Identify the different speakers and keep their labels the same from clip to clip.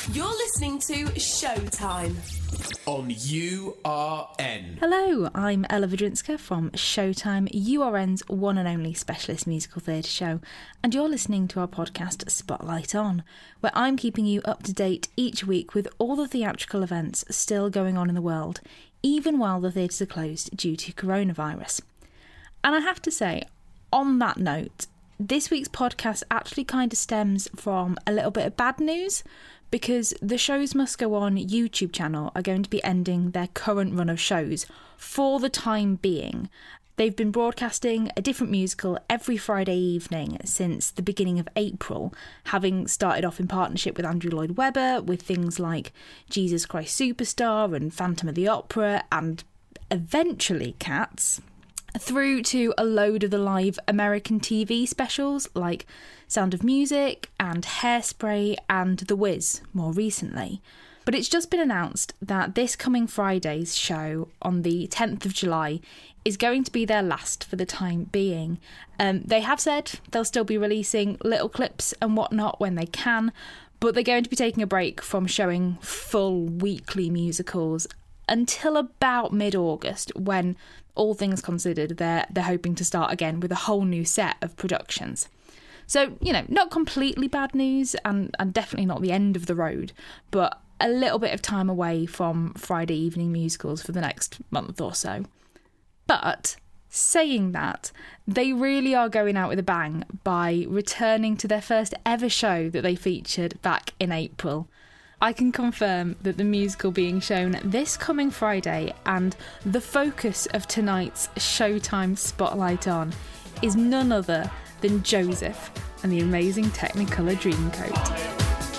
Speaker 1: You're listening to Showtime
Speaker 2: on URN.
Speaker 3: Hello, I'm Ella Vidrinska from Showtime, URN's one and only specialist musical theatre show, and you're listening to our podcast Spotlight On, where I'm keeping you up to date each week with all the theatrical events still going on in the world, even while the theatres are closed due to coronavirus. And I have to say, on that note, this week's podcast actually kind of stems from a little bit of bad news, because the Shows Must Go On YouTube channel are going to be ending their current run of shows for the time being. They've been broadcasting a different musical every Friday evening since the beginning of April, having started off in partnership with Andrew Lloyd Webber with things like Jesus Christ Superstar and Phantom of the Opera and eventually Cats, through to a load of the live American TV specials like Sound of Music and Hairspray and The Wiz more recently. But it's just been announced that this coming Friday's show on the 10th of July is going to be their last for the time being. They have said they'll still be releasing little clips and whatnot when they can, but they're going to be taking a break from showing full weekly musicals until about mid-August, when, all things considered, they're hoping to start again with a whole new set of productions. So, not completely bad news and definitely not the end of the road, but a little bit of time away from Friday evening musicals for the next month or so. But saying that, they really are going out with a bang by returning to their first ever show that they featured back in April. I can confirm that the musical being shown this coming Friday and the focus of tonight's Showtime Spotlight On is none other than Joseph and the Amazing Technicolor Dreamcoat.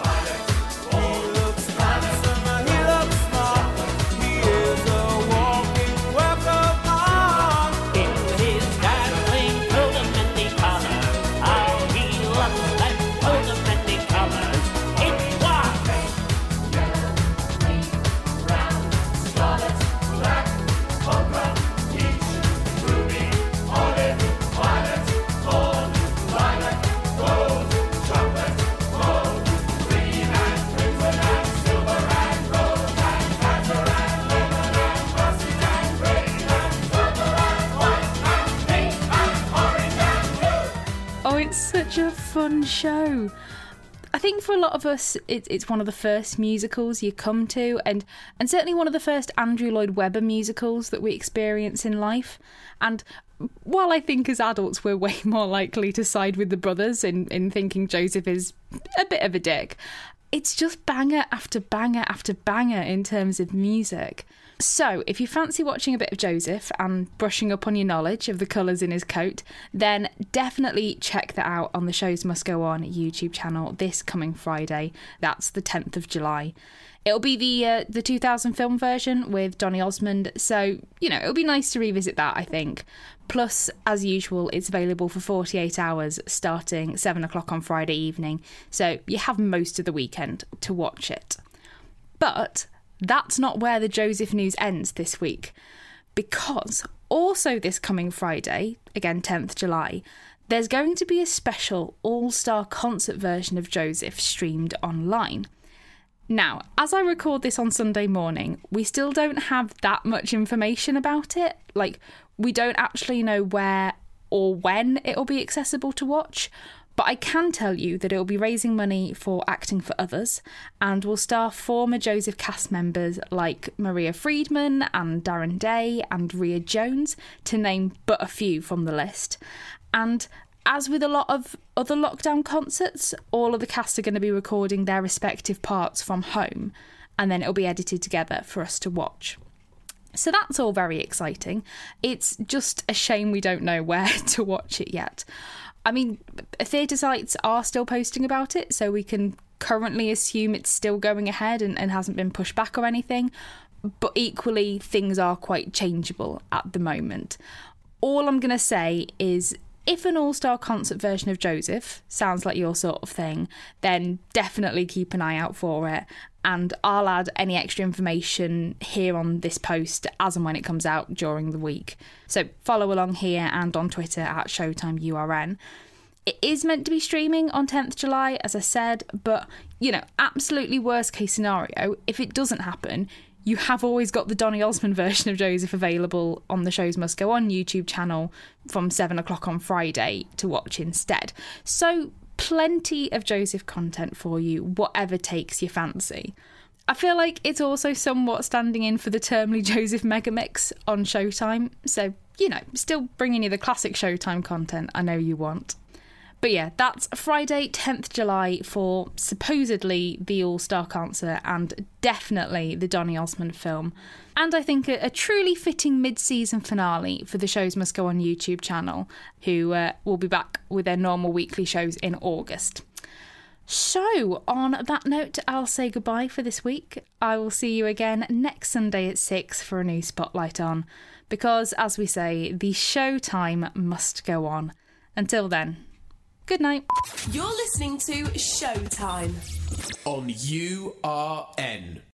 Speaker 3: Such a fun show. I think for a lot of us it's one of the first musicals you come to, and certainly one of the first Andrew Lloyd Webber musicals that we experience in life. And while I think as adults we're way more likely to side with the brothers in thinking Joseph is a bit of a dick, it's just banger after banger after banger in terms of music. So, if you fancy watching a bit of Joseph and brushing up on your knowledge of the colours in his coat, then definitely check that out on the Shows Must Go On YouTube channel this coming Friday. That's the 10th of July. It'll be the 2000 film version with Donny Osmond, so, it'll be nice to revisit that, I think. Plus, as usual, it's available for 48 hours starting 7 o'clock on Friday evening, so you have most of the weekend to watch it. But that's not where the Joseph news ends this week, because also this coming Friday, again 10th July, there's going to be a special all-star concert version of Joseph streamed online. Now, as I record this on Sunday morning, we still don't have that much information about it. We don't actually know where or when it'll be accessible to watch, but I can tell you that it will be raising money for Acting for Others and will star former Joseph cast members like Maria Friedman and Darren Day and Rhea Jones, to name but a few from the list. And as with a lot of other lockdown concerts, all of the cast are going to be recording their respective parts from home, and then it'll be edited together for us to watch. So that's all very exciting. It's just a shame we don't know where to watch it yet. I mean, theatre sites are still posting about it, so we can currently assume it's still going ahead and hasn't been pushed back or anything. But equally, things are quite changeable at the moment. All I'm going to say is, if an all-star concert version of Joseph sounds like your sort of thing, then definitely keep an eye out for it. And I'll add any extra information here on this post as and when it comes out during the week. So follow along here and on Twitter at ShowtimeURN. It is meant to be streaming on 10th July, as I said, but, absolutely worst case scenario, if it doesn't happen, you have always got the Donny Osmond version of Joseph available on the Shows Must Go On YouTube channel from 7 o'clock on Friday to watch instead. So plenty of Joseph content for you, whatever takes your fancy. I feel like it's also somewhat standing in for the Termly Joseph Megamix on Showtime, so, still bringing you the classic Showtime content I know you want. But yeah, that's Friday, 10th July for supposedly the All-Star Concert and definitely the Donny Osmond film. And I think a truly fitting mid-season finale for the Shows Must Go On YouTube channel, who will be back with their normal weekly shows in August. So, on that note, I'll say goodbye for this week. I will see you again next Sunday at 6 for a new Spotlight On, because, as we say, the showtime must go on. Until then, good night.
Speaker 1: You're listening to Showtime
Speaker 2: on URN.